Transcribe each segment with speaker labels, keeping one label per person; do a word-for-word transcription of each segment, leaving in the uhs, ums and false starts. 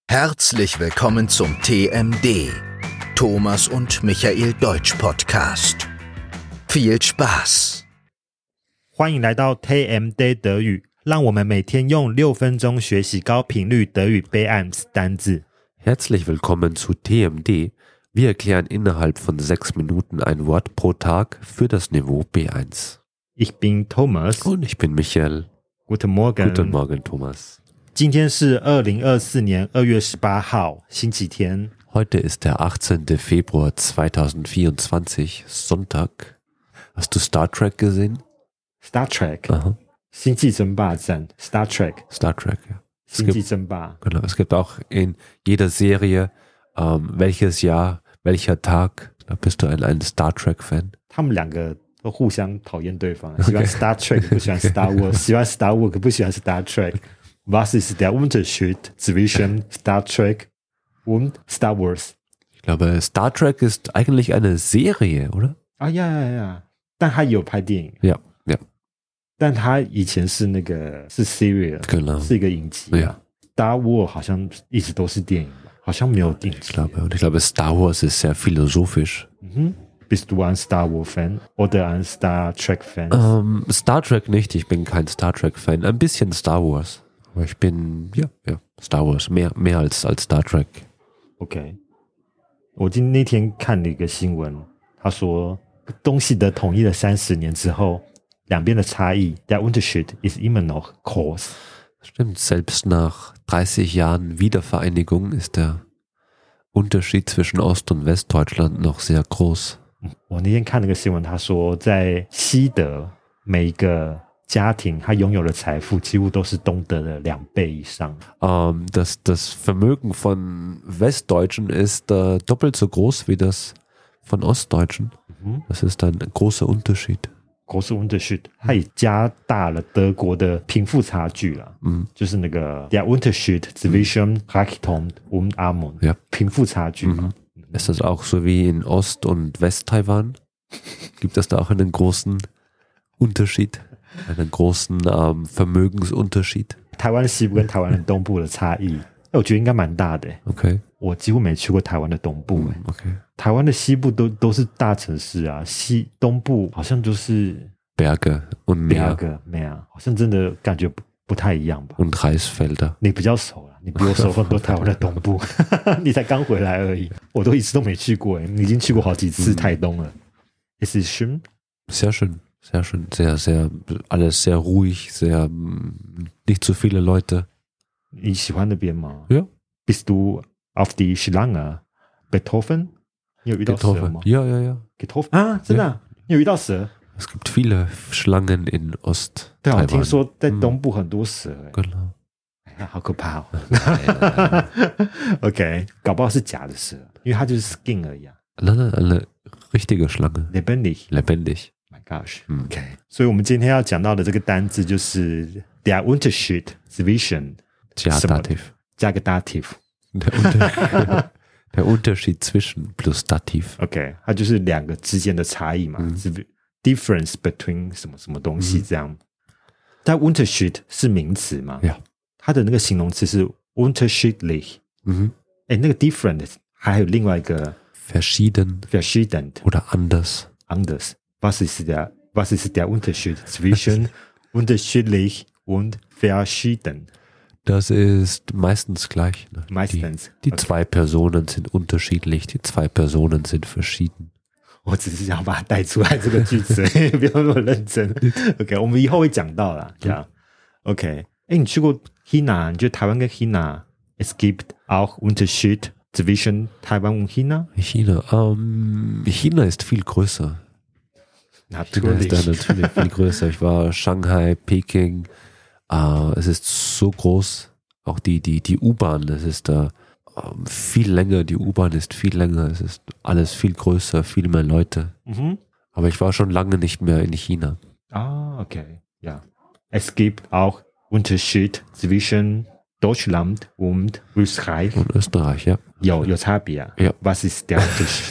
Speaker 1: Herzlich willkommen zum T M D, Thomas und Michael Deutsch Podcast. Viel Spaß!
Speaker 2: 欢迎来到 T M D 德语，让我们每天用六分钟学习高频率德语 B eins 单字。
Speaker 3: Herzlich willkommen zu T M D. Wir erklären innerhalb von sechs Minuten ein Wort pro Tag für das Niveau B eins.
Speaker 2: Ich bin Thomas.
Speaker 3: Und ich bin Michael.
Speaker 2: Guten Morgen.
Speaker 3: Guten Morgen, Thomas.
Speaker 2: 今天是二零二四年二月十八号，星期天。
Speaker 3: Heute ist der achtzehnten Februar zweitausendvierundzwanzig, Sonntag. Hast du Star Trek gesehen?
Speaker 2: Star Trek.
Speaker 3: Aha.
Speaker 2: 星际争霸战 Star Trek.
Speaker 3: Star Trek, ja. Es
Speaker 2: 星际
Speaker 3: gibt,
Speaker 2: 争霸
Speaker 3: genau, es gibt auch in jeder Serie, ähm, welches Jahr, welcher Tag. Da bist du ein, ein Star Trek-Fan.
Speaker 2: 他们两个都互相讨厌对方，喜欢 Star Trek 不喜欢 Star Wars， 喜欢 Star Wars 不喜欢 Star Trek。Was ist der Unterschied zwischen Star Trek und Star Wars?
Speaker 3: Ich glaube, Star Trek ist eigentlich eine Serie, oder?
Speaker 2: 啊呀呀呀！但他也有拍电影，
Speaker 3: Ja, ja.
Speaker 2: 但他以前是那个是 serial，
Speaker 3: Genau.
Speaker 2: 是一个影集。
Speaker 3: Ja.
Speaker 2: Star Wars 好像一直都是电影吧，好像没有影集。
Speaker 3: Ich glaube, und ich glaube, Star Wars ist sehr philosophisch.
Speaker 2: Mhm. Bist du ein Star Wars Fan oder ein Star Trek Fan?
Speaker 3: Ähm, Star Trek nicht, ich bin kein Star Trek Fan. Ein bisschen Star Wars. Aber ich bin, ja, ja, Star Wars. Mehr, mehr als, als Star Trek.
Speaker 2: OK， 我今那天看了一个新闻，他说东西德统一了三十年之后，两边的差异 der Unterschied ist immer noch groß。
Speaker 3: Stimmt, selbst nach dreißig Jahren Wiedervereinigung ist der Unterschied zwischen Ost- und Westdeutschland noch sehr groß.
Speaker 2: 我那天看那个新闻，他说在西德每一个家庭他拥有的财富几乎都是东德的两倍以上。
Speaker 3: Ähm, das, das Vermögen von Westdeutschen ist äh, doppelt so groß wie das von Ostdeutschen.
Speaker 2: Mhm.
Speaker 3: Das ist ein großer Unterschied.
Speaker 2: großer Unterschied， 它也加大了德国的贫富差距啦。
Speaker 3: 嗯，
Speaker 2: 就是那个 der Unterschied zwischen Reichtum und Armut，
Speaker 3: Ja.
Speaker 2: 贫富差距嘛。
Speaker 3: Ist das auch so wie in Ost- und West-Taiwan? Gibt es da auch einen großen Unterschied? Einen großen ähm, Vermögensunterschied?
Speaker 2: 台湾西部跟台湾的东部的差异，我觉得应该蛮大的。
Speaker 3: Okay.
Speaker 2: 我几乎没去过台湾的东部，
Speaker 3: Okay.
Speaker 2: 台湾的西部都都是大城市啊，西东部好像就是
Speaker 3: Berge und
Speaker 2: 两
Speaker 3: Meer
Speaker 2: 个没啊，好像真的感觉不不太一样吧。
Speaker 3: und Reisfelder.
Speaker 2: 你比较熟了，你比我熟很多台湾的东部，你才刚回来而已，我都一次都没去过。你已经去过好几次台东了。Es ist schön.
Speaker 3: Sehr schön, sehr schön. Sehr, sehr, alles sehr ruhig, sehr, mm, nicht so viele Leute.
Speaker 2: 你喜欢那边吗？
Speaker 3: Ja.
Speaker 2: Bist du auf die Schlange Beethoven？ 你有遇到蛇
Speaker 3: Beethoven.
Speaker 2: 吗
Speaker 3: Ja, ja, ja.
Speaker 2: ？Beethoven 啊，真的啊、你有遇到蛇？
Speaker 3: Es gibt viele Schlangen in
Speaker 2: 对啊，我听
Speaker 3: Ost-Taiwan.
Speaker 2: 说在东部很多蛇、欸，
Speaker 3: Genau.
Speaker 2: 哎、好可怕哦。OK， 搞不好是假的蛇，因为它就是 skin 而已啊
Speaker 3: Nein, nein, eine richtige Schlange.
Speaker 2: ，lebendig。
Speaker 3: Lebendig.
Speaker 2: My gosh，
Speaker 3: 嗯
Speaker 2: OK， 所以我们今天要讲到的这个单字就是 der Unterschied zwischen
Speaker 3: Ja,
Speaker 2: 什么
Speaker 3: Dativ.
Speaker 2: 加个 dative，
Speaker 3: Der, Unter der Unterschied zwischen plus Dativ.
Speaker 2: OK， 它就是两个之间的差异嘛，是 difference between 什么什么东西这样。但 Unterschied 是名词嘛，
Speaker 3: Ja.
Speaker 2: 它的那个形容词是 unterschiedlich，
Speaker 3: Mhm.
Speaker 2: 哎，那个 different 还有另外一个
Speaker 3: Verschieden
Speaker 2: verschieden
Speaker 3: oder anders.
Speaker 2: anders。Was ist der Was ist der Unterschied zwischen unterschiedlich und verschieden？
Speaker 3: Das ist meistens gleich. Ne?
Speaker 2: Meistens.
Speaker 3: Die, die
Speaker 2: Okay.
Speaker 3: zwei Personen sind unterschiedlich, die zwei Personen sind verschieden.
Speaker 2: 我只是想把它带出来这个句子，不要那么认真。OK， 我们以后会讲到啦，这样。OK， 哎，你去过 China？ 你觉得台湾跟 China？Es gibt auch Unterschied zwischen Taiwan und China？
Speaker 3: China, ähm, China ist viel größer. China ist da
Speaker 2: Natürlich.
Speaker 3: natürlich viel größer. Ich war Shanghai, Peking. Äh, es ist so groß. Auch die, die, die U-Bahn, es ist da ähm, viel länger. Die U-Bahn ist viel länger. Es ist alles viel größer, viel mehr Leute.
Speaker 2: Mhm.
Speaker 3: Aber ich war schon lange nicht mehr in China.
Speaker 2: Ah, okay. Ja. Es gibt auch Unterschied zwischen Deutschland und Österreich.
Speaker 3: Und Österreich, ja.
Speaker 2: 有有差别啊。
Speaker 3: Ja.
Speaker 2: Was ist der Unterschied?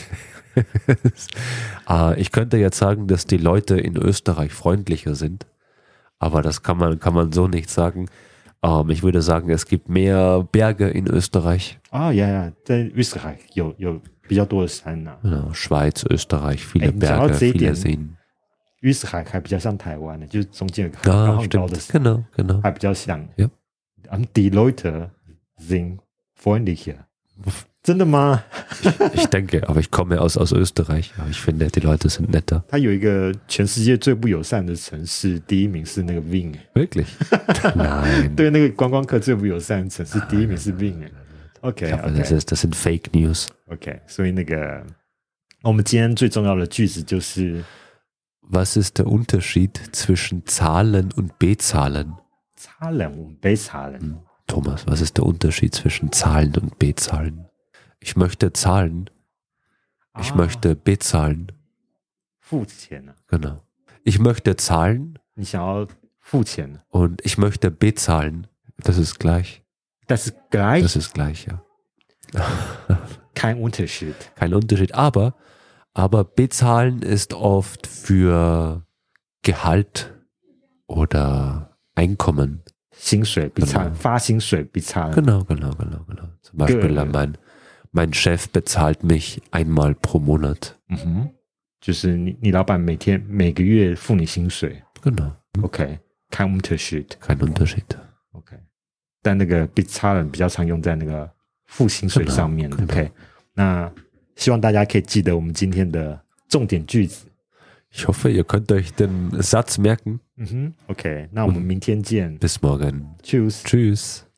Speaker 3: äh, ich könnte jetzt sagen, dass die Leute in Österreich freundlicher sind. Aber das kann man, kann man so nicht sagen. Ähm, ich würde sagen, es gibt mehr Berge in Österreich.
Speaker 2: Ah，呀呀，在瑞士海有有比较多的山呐、啊。
Speaker 3: Genau, Schweiz, Österreich, viele
Speaker 2: 哎，你讲到
Speaker 3: Berge,
Speaker 2: 这一
Speaker 3: viele
Speaker 2: 点，
Speaker 3: Seen.
Speaker 2: 瑞士海还比较像台湾的，就是中间有高
Speaker 3: Ja,
Speaker 2: 很高的
Speaker 3: stimmt.
Speaker 2: 山，
Speaker 3: Genau, genau.
Speaker 2: 还比较像。
Speaker 3: Ja.
Speaker 2: Und die Leute sind freundlicher. 真的吗？
Speaker 3: Ich denke, aber ich komme aus, aus Österreich. Aber ich finde, die Leute sind netter.
Speaker 2: 它有一个全世界最不友善的城市，第一名是那个 Wien。
Speaker 3: Wirklich? Nein.
Speaker 2: 对，那个观光客最不友善的城市，第一名是 Wien。 OK
Speaker 3: Aber
Speaker 2: OK
Speaker 3: das, ist, das sind Fake News.
Speaker 2: OK， 所以那个我们今天最重要的句子就是
Speaker 3: Was ist der Unterschied zwischen Zahlen und Bezahlen?
Speaker 2: Zahlen und Bezahlen。
Speaker 3: Thomas, was ist der Unterschied zwischen Zahlen und Bezahlen? Ich möchte zahlen. Ich
Speaker 2: Ah.
Speaker 3: möchte bezahlen.
Speaker 2: 付钱啊，
Speaker 3: Genau. Ich möchte zahlen
Speaker 2: 你想要付钱，
Speaker 3: und ich möchte bezahlen. Das ist gleich.
Speaker 2: 但是 gleich
Speaker 3: Das ist gleich, ja.
Speaker 2: kein Unterschied。
Speaker 3: Kein Unterschied. Aber, aber bezahlen ist oft für Gehalt oder Einkommen.
Speaker 2: 薪水 bezahlen，
Speaker 3: Genau.
Speaker 2: 发薪水 bezahlen。
Speaker 3: Genau, genau, genau, genau. Zum Beispiel
Speaker 2: Ge-
Speaker 3: mein, mein Chef bezahlt mich einmal pro Monat.
Speaker 2: 嗯哼，就是你你老板每天每个月付你薪水。
Speaker 3: Genau.
Speaker 2: OK， kein Unterschied。
Speaker 3: Kein Unterschied.
Speaker 2: OK， 但那个 bezahlen 比较常用在那个付薪水上面。
Speaker 3: 可能
Speaker 2: OK， 那希望大家可以记得我们今天的重点句子。
Speaker 3: Ich hoffe, ihr könnt euch den Satz merken.
Speaker 2: 嗯哼 ，OK， 那我们明天见。
Speaker 3: Bis morgen.
Speaker 2: Tschüss。
Speaker 3: Tschüss.